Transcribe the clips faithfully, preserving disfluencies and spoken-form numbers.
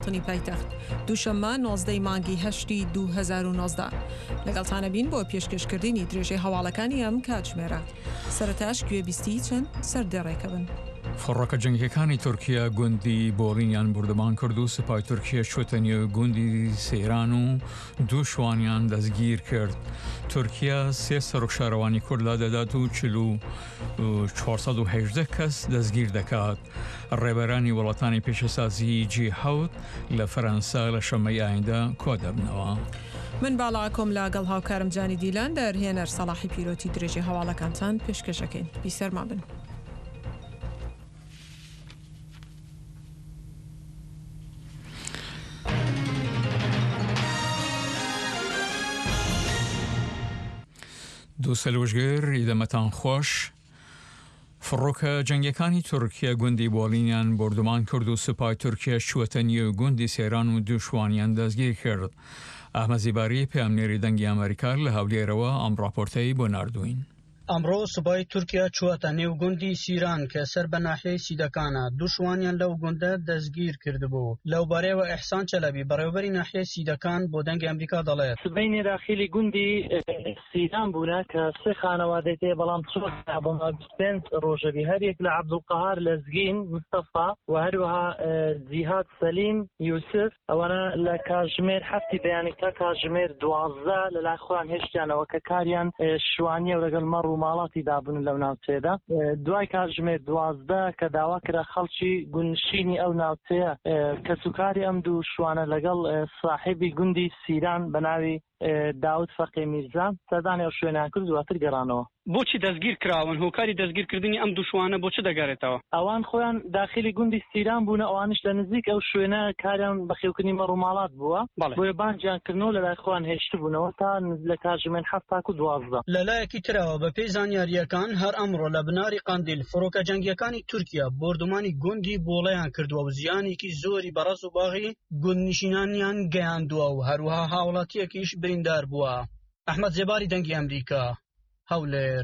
تنی پایتەخت دووشەممە نۆزدەی مانگی هەشتی دوو هەزار و نۆزدە لەگەڵتانە بین بۆ پێشکەشکردنی درێژەی هەواڵەکانی ئەم کاتژمێرە. سەرەتاش گوێبیستی چەند سەردەڕێکە بن. فڕۆکە جەنگیەکانی تورکیا گوندی بۆڵینیان بردەمان کرد و سوپای تورکیا چوەتە نێو گوندی سەیران و دوو شوانیان دەستگیر کرد. تورکیا سێ سەرۆکشارەوانی کورد لا دەدات و چل و چوارسەد و هەژدە کەس دەستگیر دەکات. ڕێبەرانی وڵاتانی پێشەسازی جی حەوت لە فەرەنسا لە شەمەی ئایندا کۆ دەبنەوە. من باڵا کۆم لەگەڵ هاوکارم جانی دیلان دەرهێنەر سەڵاحی پیرۆتی درێژەی هەواڵەکانتان پێشکەشەکەین. بیسەرما بن. دوو سەلوژگەر ئیدەمەتان خۆش. فڕۆکە جەنگیەکانی تورکیا گوندی بۆڵینیان بردومان کرد و سوپای تورکیا چوەتە نێو گوندی سەیران و دوو شوانیان دەستگیر کرد. ئەحمەد زیباری پێامنێری دەنگی ئەمریکا لە هەولێرەوە ئەم ڕاپۆرتەی بۆ ناردوین. ئەمڕۆ سوپای تورکیا چوەتە نێو گوندی سیران کە سەر بە ناحیەی سیدەکانە. دووشوانیان لەو گوندە دەستگیر کردبوو. لەو بارەیەوە ئیحسان چەلەبی بەڕێوەبەری ناحیەی سیدەکان بۆ دەنگی ئەمریکا دەڵێت سبەینی داخلی گوندی سیران بوونە کە سێ خانەوادەی تێ بەڵام پێنج ڕۆژەبی هەرێک لە عەبدولقەهار لەزگین مستەفا و هەروەها جیهاد سەلیم یوسف ئەوانە لە کاتژمێر هەفتی بەیانی تا کاتژمێر دوازدە لەلای خۆیان هێشتیانەوە کە کاریان شوانیە و لەگەڵ مەڕ و ماڵاتی دابوون لەو ناوچەیەدا. دوای کاتژمێر دوازدە کە داوا کرا خەڵکی گوندنشینی ئەو ناوچەیە کە سوکاری ئەم دوو شوانە لەگەڵ ساحێبی گوندی سیران بە ناوی داود فەقێ میرزا سەردانی ئەو شوێنیان کرد و دواتر گەڕانەوە. بۆچی دەستگیر کراون؟ هۆکاری دەستگیرکردنی ئەم دوو شوانە بۆ چ دەگەڕێتەوە؟ ئەوان خۆیان داخلی گوندی سیران بوون، ئەوانش لە نزیک ئەو شوێنە کاریان بەخێوکردنی مەڕووماڵات بووە، بۆیە بانجیانکردنەوە لەلای خۆیان هێشت بوونەوە تا لە کاتژمێر هەفت تا و دوازدە. لەلایەکی ترەوە بە پێی زانیاریەکان هەر ئەمڕۆ لە بناری قەندیل فڕۆکە جەنگیەکانی تورکیا بردومانی گوندی بۆڵەیان کردووە و زیانێکی زۆری بەڕەس و باغی گوندنشینانیان گەیاندووە و هەروەها هاوڵاتیەکیش بریندار بووە. ئەحمەد زێباری دەنگی ئەمریکا، هەولێر.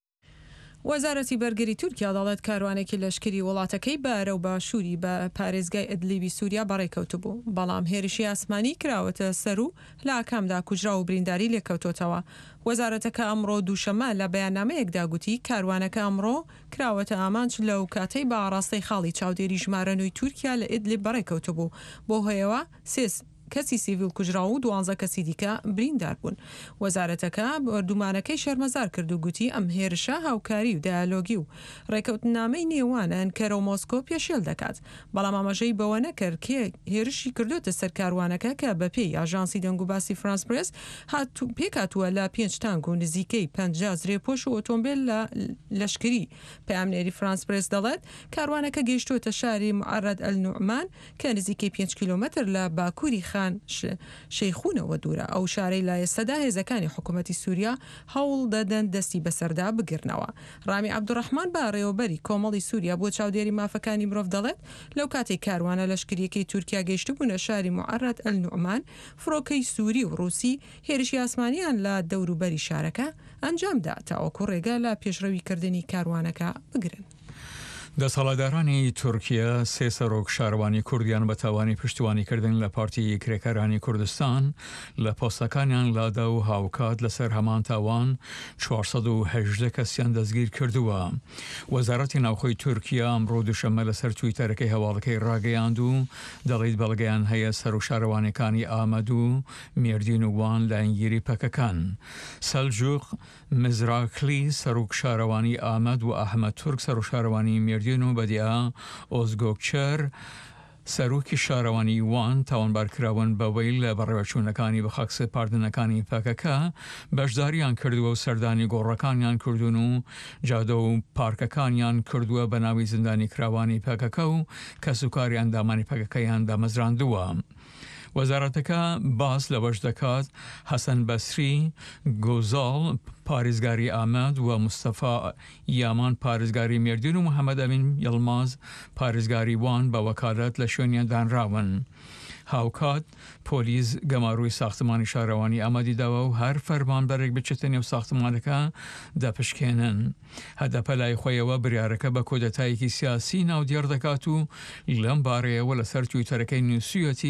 وەزارەتی بەرگری تورکیا دەڵێت کاروانێکی لەشکری وڵاتەکەی بارە و باشووری بە پارێزگای ئەدلیبی سووریا بەڕێکەوت بوو، بەڵام هێرشی ئاسمانی کراوەتە سەر و لە ئاکامدا کوژرا و برینداری لێکەوتۆتەوە. وەزارەتەکە ئەمڕۆ دووشەمە لە بەیاننامەیەکدا گوتی کاروانەکە ئەمڕۆ کراوەتە ئامانج لەو کاتەی بە ئاڕاستەی خاڵی چاودێری ژمارە نوێی تورکیا لە ئیدلیب بەڕێکەوت بوو، بۆ هۆیەوە سێس کەسی سیڤیل کوژرا و دوانزە کەسی دیکە بریندار بوون. وەزارەتەکە بەردومانەکەی شەرمەزار کرد و گوتی ئەم هێرشە هاوکاری و دایالۆگی و ڕێکەوتنامەی نێوانە ئەنکەرە و مۆسکۆ پێشێل دەکات، بەڵام ئاماژەی بەوە نەکرد کێ هێرشی کردوتە سەر کاروانەکە کە بەپێی ئاژانسی دەنگ و باسی فرانس پرێس پێکاتووە لە پێنج تانک و نزیکەی پەنجا زرێپۆش و ئۆتۆمبیل لە لەشکری. پەیامنێری فرانس پرێس دەڵێت کاروانەکە گەیشتوتە شاری معەرەد ئەلنوعمان کە نزیکەی پێنج کیلۆمەتر لە باکووری شەیخونەوە دوورە. ئەو شارەی لە ئێستادا هێزەکانی حکوومەتی سووریا هەوڵ دەدەن دەستی بەسەردا بگرنەوە. ڕامی عەبدوڕەحمان بە ڕێوەبەری کۆمەڵی سووریا بۆ چاودێری مافەکانی مرۆڤ دەڵێت لەو کاتێک کاروانە لەشکریەکەی تورکیا گەیشت بوونە شاری معەرەد ئەلنوعمان، فڕۆکەی سووری و ڕووسی هێرشی ئاسمانیان لە دەوروبەری شارەکە ئەنجامدا تاوەکو ڕێگە لە پێشڕەویکردنی کاروانەکە بگرن. دەسەڵاتدارانی تورکیا سێ سەرۆک شارەوانی کوردیان بە تاوانی پشتیوانیکردن لە پارتی کرێکەرانی کوردستان لە پۆستەکانیان لادا و هاوکات لەسەر هەمان تاوان چوارسەد و هەژدە کەسیان دەستگیر کردووە. وەزارەتی ناوخۆی تورکیا ئەمڕۆ دووشەممە لەسەر تویتەرەکەی هەواڵەکەی ڕاگەیاند و دەڵێت بەڵگەیان هەیە سەرۆک شارەوانەکانی ئامەد و مێردین و وان لایەنگیری پەکەکان. سەلجوق مزراکلی سەرۆک شارەوانی ئامەد و ئەحمەد تورک سەرۆک شارەوانی مێردین و بەدیە ئۆزگۆکچەر سەرۆکی شارەوانی وان تاوانبارکراون بەوەی لە بەڕێوەچوونەکانی بە خەکسە پاردنەکانی پەکەکە بەشداریان کردووە و سەردانی گۆڕەکانیان کردوون و جادە و پارکەکانیان کردووە بە ناوی زندانی کراوانی پەکەکە و کەسوکاری ئەندامانی پەکەکەیان دامەزراندووە. وەزارەتەکە باس لەوەش دەکات حەسەن بەسری گۆزاڵ پارێزگاری ئامەد و مستەفا یامان پارێزگاری مێردین و محەممەد ئەمین یڵماز پارێزگاری وان بە وەکالەت لە شوێنیان دانراون. هاوکات پۆلیس گەماڕووی ساختمانی شارەوانی ئامادی داوە و هەر فەرمانبەرێک بچێتە نێو ساختمانەکە دەپشکێنن. هەدەپە لای خۆیەوە بریارەکە بە کۆدەتایەکی سیاسی ناودیار دەکات و لەم بارەیەوە لەسەر تویتەرەکەی نووسیەتی